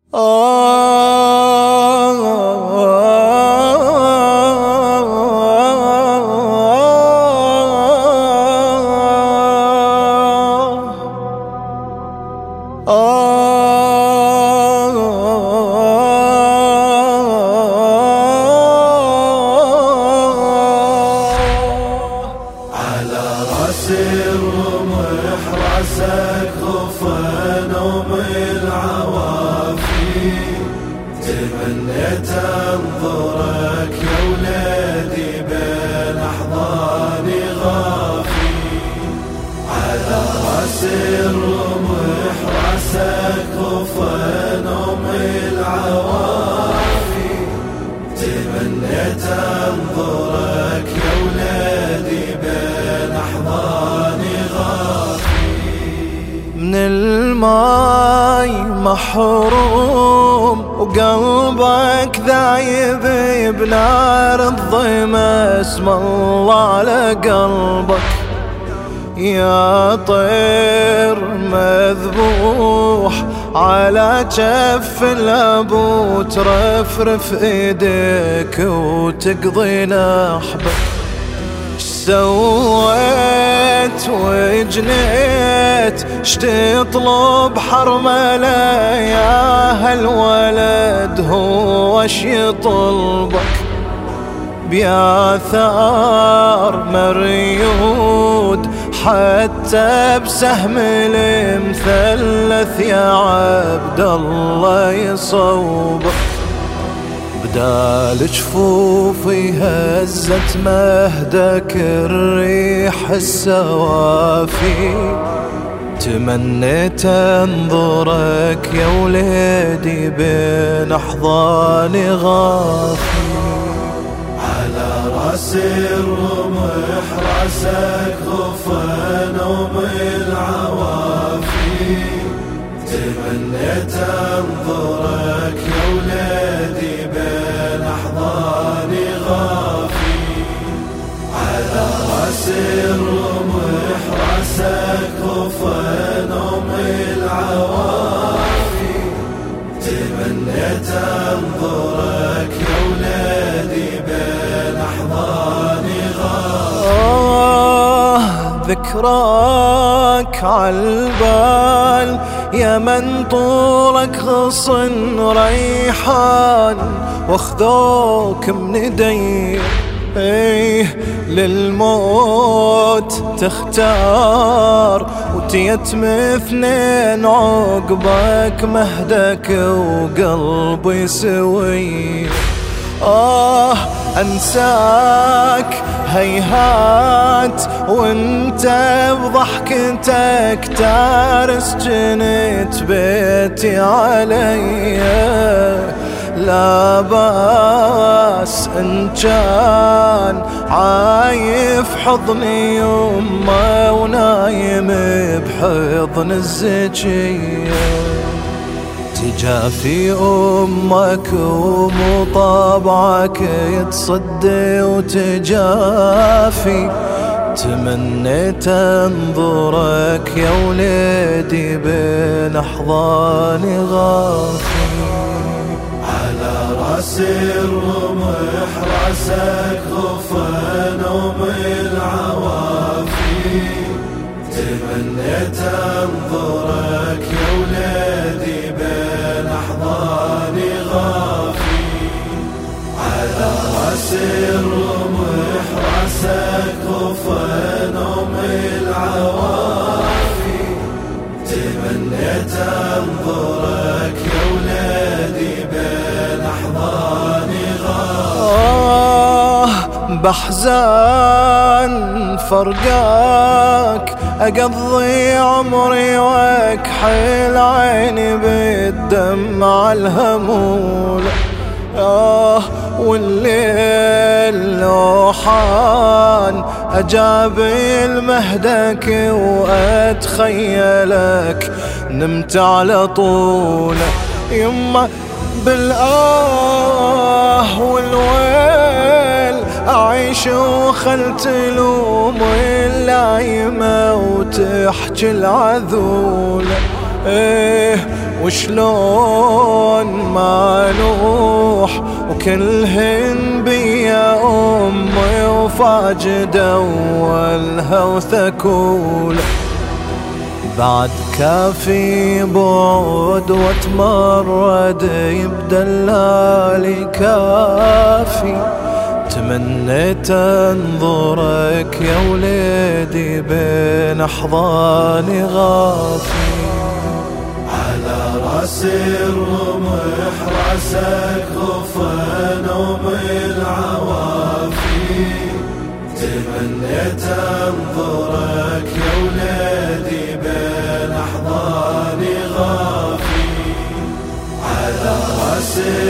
على راس الرمح راسك غفا نوم العوافي، تمنيت انظرك يا ولادي بين احضاني غافي. على راس الرمح راسك غفا نوم العوافي، تمنيت انظرك يا ولادي بين احضاني غافي. من الماي محروم وقلبك ذايب بنار الظما، اسم الله على قلبك يا طير مذبوح على جف الابو، ترفرف ايديك وتقضي نحبك. سويت وجنيت شتطلب حرمله يا هالولد، هو اش يطلبك بياثار مريود، حتى بسهم المثلث يا عبد الله يصوبك. بدال جفوفي هزت مهدك الريح السوافي، تمنيت انظرك يا وليدي بين احضاني غافي. على راس الرمح راسك غفا نوم العوافي، تمنيت انظرك يا ولادي بين احضاني غافي. على راس الرمح راسك غفا نوم العوافي، تمنيت انظرك يا ولادي بين احضاني غافي. ذكراك عالبال يا من طولك غصن ريحان، واخذوك من ايدي للموت تختار، وتيتم اثنين عقبك مهدك وقلبي سوي. انساك هيهات وانت بضحكتك تارس، جنت بيتي علي لا باس ان كان عايف حضني يمه ونايم بحضن الزكيه. تجافي أمك ومطابعك يتصدي وتجافي، تمنيت انظرك يا وليدي بين احضاني غافي. على راس الرمح راسك غفا نوم العوافي، تمنيت انظرك يا ولادي بين احضاني غافي. على راس الرمح راسك غفا نوم العوافي، تمنيت انظرك يا ولادي بين احضاني غافي. بحزان فرقاك أقضي عمري واكحل عيني بالدمع الهمولة، والليل لوحان أجابل مهدك وأتخيلك نمت على طوله. يما والويل أعيش وخلت لوم اللايمة وتحكي العذولة، وشلون ما نوح وكلهن بيا أمي وفاجد أولها وثكولة بعد كافي بعد واتمرد يبدأ الليالي كافي تمنيت انظرك يا وليدي بين احضاني غافي على راس الرمح راسك غفن ومن عوافي تمنيت انظرك يا وليدي بين احضاني غافي على راس